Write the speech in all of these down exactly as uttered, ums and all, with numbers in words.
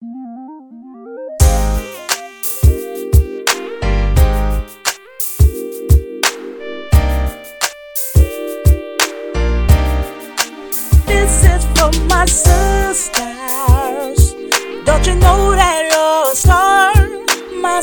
This is for my sisters. Don't you know that you're a star? My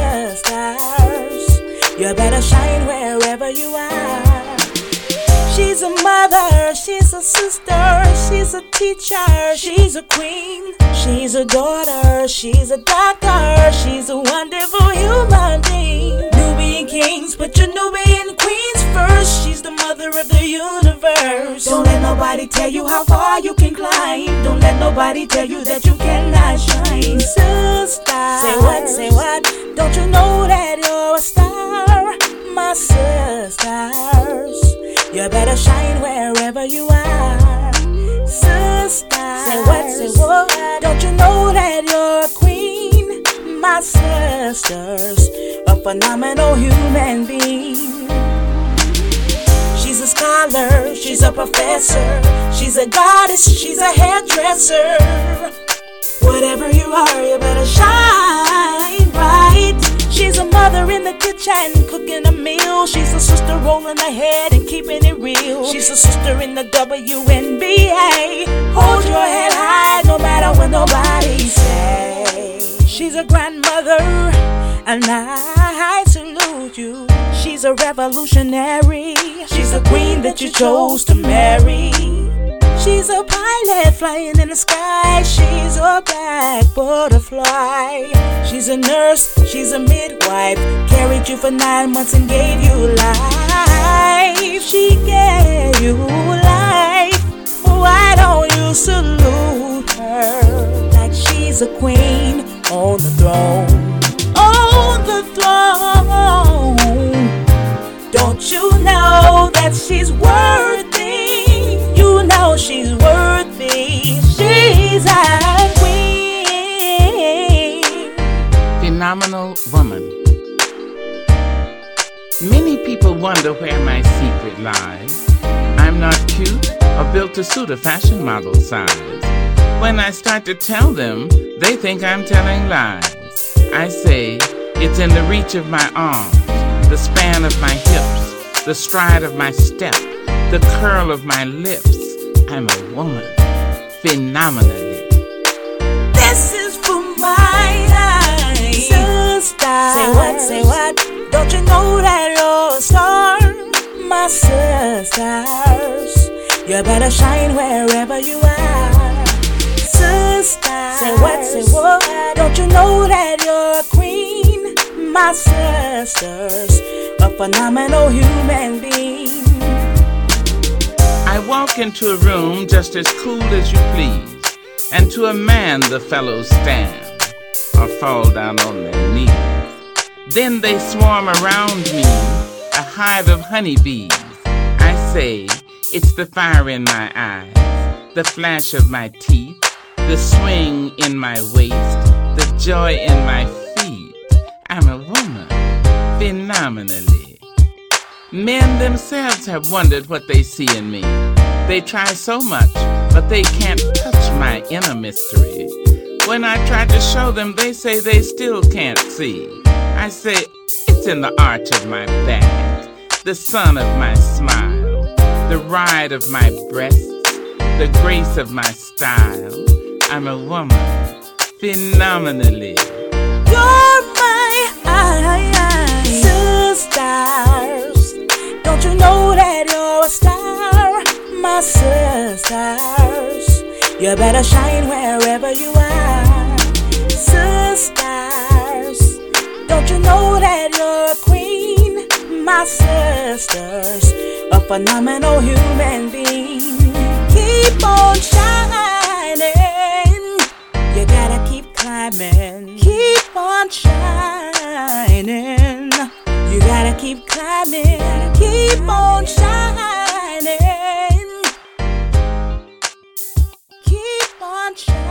sisters, you better shine wherever you are. She's a mother, she's a sister, she's a teacher, she's a queen, she's a daughter, she's a doctor, she's a wonderful human being. Nubian kings, put your Nubian queens first. She's the mother of the universe. Don't let nobody tell you how far you can climb. Don't let nobody tell you that you cannot shine. Sister, say what, say what? Don't you know that you're a star? My sisters, you better shine wherever you are. Sister, say what, say what? Don't you know that you're a queen? My sisters, a phenomenal human being. She's a scholar, she's a professor, she's a goddess, she's a hairdresser. Whatever you are, you better shine bright. She's a mother in the kitchen, cooking a meal. She's a sister rolling her head and keeping it real. She's a sister in the W N B A. Hold your head high no matter what nobody say. She's a grandmother and I salute you. She's a revolutionary. She's the queen that you chose to marry. She's a pilot flying in the sky. She's a black butterfly. She's a nurse, she's a midwife. Carried you for nine months and gave you life. She gave you life. Why don't you salute her like she's a queen on the throne? On the throne. Don't you know that she's worthy? You know she's worthy. She's a queen. Phenomenal woman. Many people wonder where my secret lies. I'm not cute or built to suit a fashion model size. When I start to tell them, they think I'm telling lies. I say, it's in the reach of my arms, the span of my hips, the stride of my step, the curl of my lips. I'm a woman, phenomenally. This is for my sisters. Say what, say what? Don't you know that you're a star? My sisters, you better shine wherever you are. Sisters, say what, say what? Don't you know that you're a queen? My sisters, a phenomenal human being. I walk into a room just as cool as you please, and to a man the fellows stand or fall down on their knees. Then they swarm around me, a hive of honeybees. I say, it's the fire in my eyes, the flash of my teeth, the swing in my waist, the joy in my feet. I'm a woman, phenomenally. Men themselves have wondered what they see in me. They try so much, but they can't touch my inner mystery. When I try to show them, they say they still can't see. I say, it's in the arch of my back, the sun of my smile, the ride of my breasts, the grace of my style. I'm a woman, phenomenally. You're my sisters. Don't you know that you're a star? My sisters, you better shine wherever you are. Sisters, don't you know that you're a queen? My sisters, a phenomenal human being. Keep on shining. You gotta keep climbing. Keep on shining. You gotta keep climbing. Keep on shining. Keep on shining.